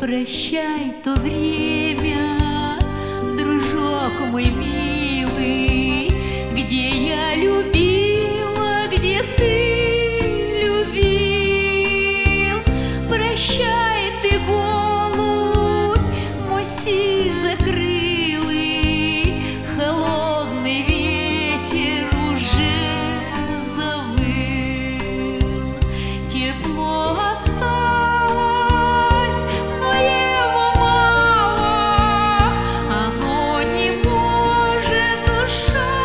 Прощай то время, дружок мой милый, где я любила, где ты любил. Прощай ты, голубь мой сизокрылый, холодный ветер уже завыл. Тепло осталось, но его мало, оно не может душа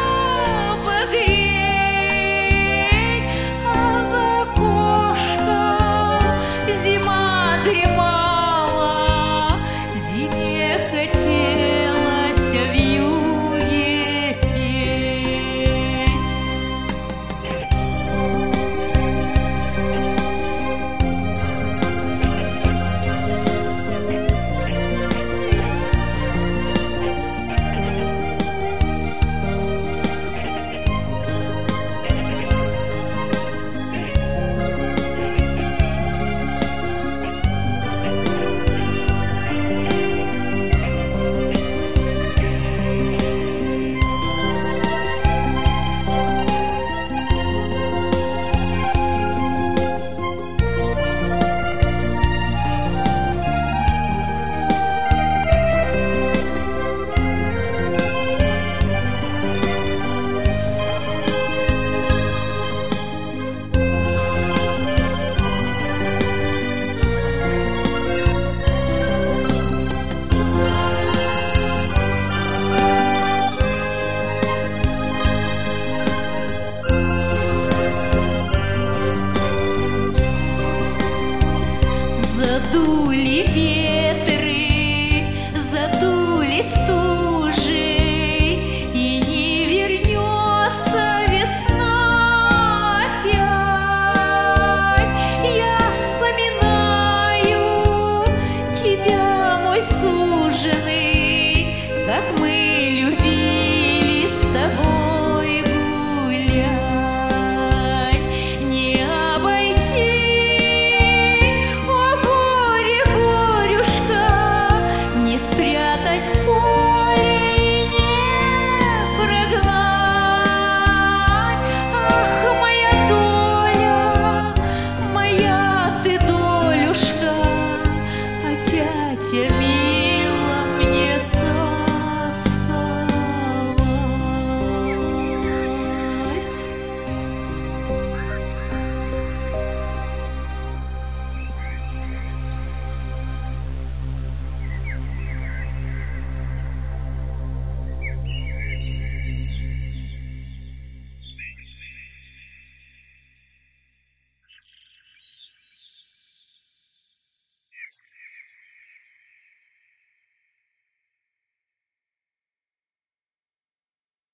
погреть. А за окошком зима дремала, зиме хотелось вьюге петь. Задули ветер.